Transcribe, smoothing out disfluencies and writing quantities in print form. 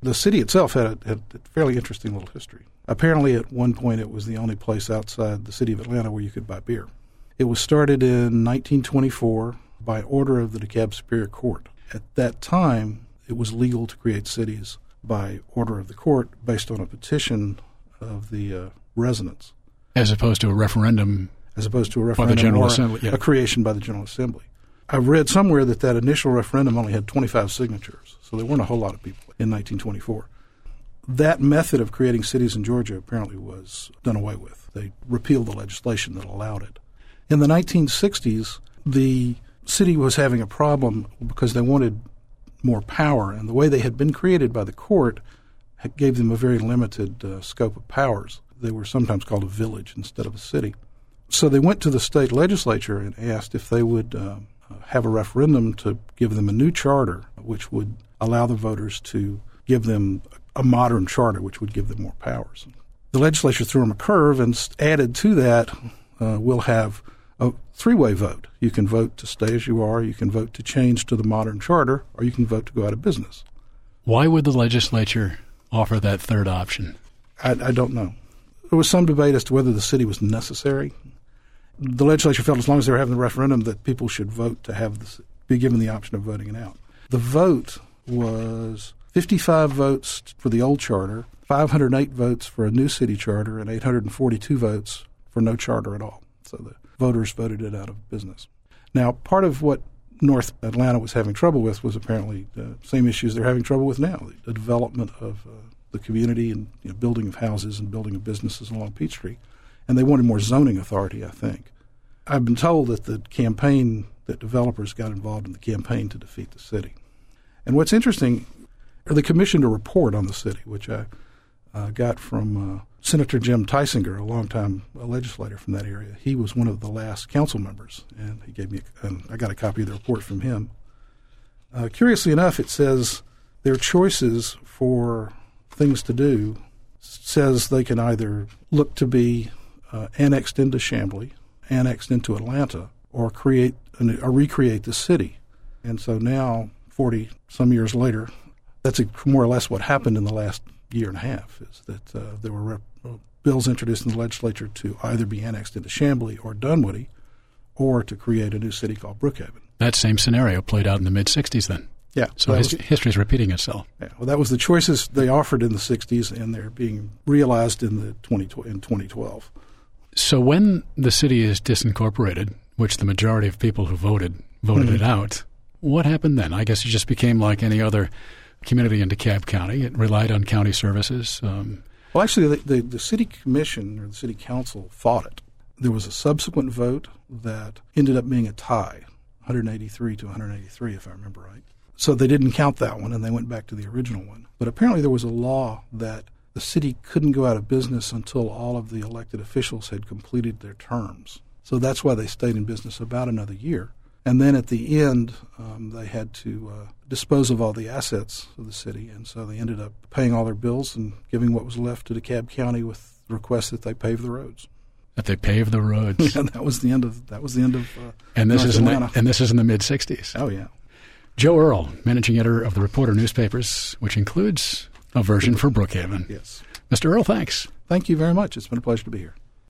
The city itself had a fairly interesting little history. Apparently, at one point, it was the only place outside the city of Atlanta where you could buy beer. It was started in 1924 by order of the DeKalb Superior Court. At that time, it was legal to create cities by order of the court based on a petition of the residents. As opposed to a referendum. As opposed to a referendum by the General or Assembly, yeah. A creation by the General Assembly. I've read somewhere that initial referendum only had 25 signatures, so there weren't a whole lot of people in 1924. That method of creating cities in Georgia apparently was done away with. They repealed the legislation that allowed it. In the 1960s, the city was having a problem because they wanted more power, and the way they had been created by the court gave them a very limited scope of powers. They were sometimes called a village instead of a city. So they went to the state legislature and asked if they would have a referendum to give them a new charter, which would allow the voters to give them a modern charter, which would give them more powers. The legislature threw them a curve and added to that, we'll have a three-way vote. You can vote to stay as you are, you can vote to change to the modern charter, or you can vote to go out of business. Why would the legislature offer that third option? I don't know. There was some debate as to whether the city was necessary. The legislature felt as long as they were having the referendum that people should vote to be given the option of voting it out. The vote was 55 votes for the old charter, 508 votes for a new city charter, and 842 votes for no charter at all. So the voters voted it out of business. Now, part of what North Atlanta was having trouble with was apparently the same issues they're having trouble with now, the development of the community and building of houses and building of businesses along Peachtree. And they wanted more zoning authority, I think. I've been told that that developers got involved in the campaign to defeat the city. And what's interesting, they commissioned a report on the city, which I got from Senator Jim Tysinger, a longtime legislator from that area. He was one of the last council members, and he gave me I got a copy of the report from him. Curiously enough, it says their choices for things to do says they can either look to be annexed into Chamblee, annexed into Atlanta, or recreate the city. And so now, 40-some years later, that's more or less what happened in the last year and a half, is that there were bills introduced in the legislature to either be annexed into Chamblee or Dunwoody, or to create a new city called Brookhaven. That same scenario played out in the mid-'60s then. Yeah. So history is repeating itself. Yeah. Well, that was the choices they offered in the 60s, and they're being realized in 2012. So when the city is disincorporated, which the majority of people who voted it out, what happened then? I guess it just became like any other community in DeKalb County. It relied on county services. Well, actually, the city commission or the city council fought it. There was a subsequent vote that ended up being a tie, 183 to 183, if I remember right. So they didn't count that one, and they went back to the original one. But apparently there was a law that the city couldn't go out of business until all of the elected officials had completed their terms. So that's why they stayed in business about another year. And then at the end, they had to dispose of all the assets of the city, and so they ended up paying all their bills and giving what was left to DeKalb County with the request that they pave the roads. That they pave the roads. And that was the end of and this North is Atlanta. And this is in the mid-'60s. Oh yeah. Joe Earl, managing editor of the Reporter newspapers, which includes a version for Brookhaven. Yes. Mr. Earl, thanks. Thank you very much. It's been a pleasure to be here.